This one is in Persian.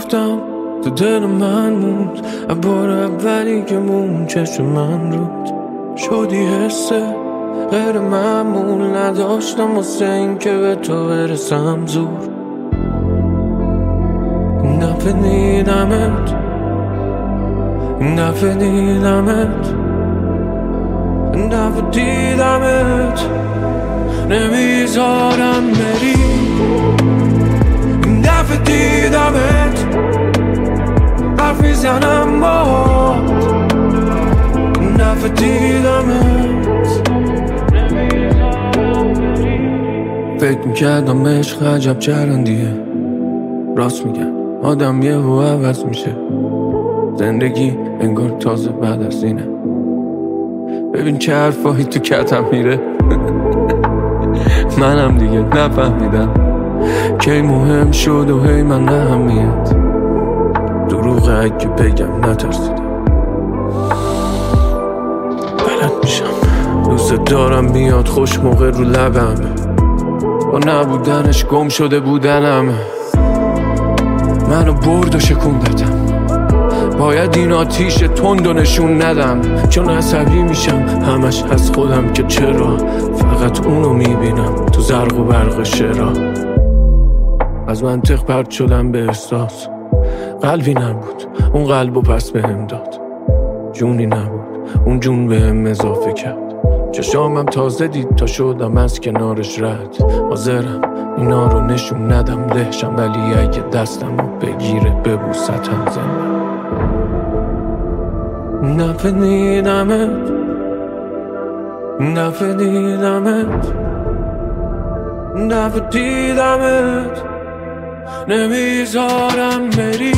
گفتم تو دل من موند، بار اولی که مون چشم من رود شدی حسه غیر معمول، نداشتم واسه این که به تو برسم زور. دفعه دیدمت نمیذارم بری. دفعه دیدمت حرف میزنم با، دفعه دیدمت فکر میکردم عشق عجب چرندیه، راست میگن آدم یهو عوض میشه، زندگی انگار تازه بعد از اینه. ببین چه حرفایی تو کتم میره منم دیگه نفهمیدم کی مهم شد و هی من اهمیت. دروغ اگه بگم نترسیدم، بلد میشم دوست دارم میاد خوش موقع رو لبمه، با نبودنش گم شده بودنمه. منو برد و شکوندتم، باید این آتیش تند و نشون ندم، چون عصبی میشم همش از خودم که چرا فقط اونو میبینم تو زرق و برق شعرها. از منطق پرد شدم به احساس، قلبی نبود اون قلبو پس بهم داد، جونی نبود اون جون بهم اضافه کرد. چشامم تازه دید تا شدم از کنارش رد، حاضرم اینا رو نشون ندم دهشم، ولی اگه دستم رو بگیره ببوستم زنده. دفعه دیدمت نمیذارم بری.